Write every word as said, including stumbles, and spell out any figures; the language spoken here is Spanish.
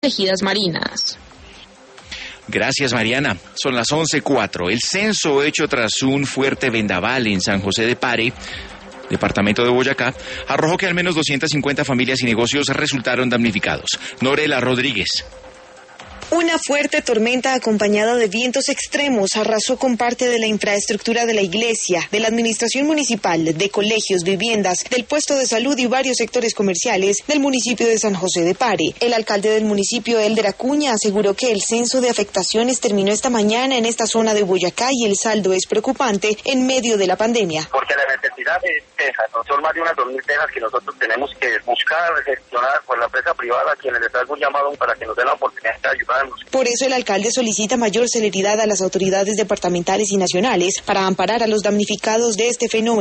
protegidas marinas. Gracias, Mariana. Son las once cuatro. El censo hecho tras un fuerte vendaval en San José de Pare, departamento de Boyacá, arrojó que al menos doscientas cincuenta familias y negocios resultaron damnificados. Norela Rodríguez. Una fuerte tormenta acompañada de vientos extremos arrasó con parte de la infraestructura de la iglesia, de la administración municipal, de colegios, viviendas, del puesto de salud y varios sectores comerciales del municipio de San José de Pare. El alcalde del municipio, Elder Acuña, aseguró que el censo de afectaciones terminó esta mañana en esta zona de Boyacá y el saldo es preocupante en medio de la pandemia. Porque la necesidad es tejas, ¿no? Son más de unas dos mil tejas que nosotros tenemos que buscar, gestionar por la empresa privada, a quienes les hacemos llamado para que nos den la oportunidad de ayudar. Por eso el alcalde solicita mayor celeridad a las autoridades departamentales y nacionales para amparar a los damnificados de este fenómeno.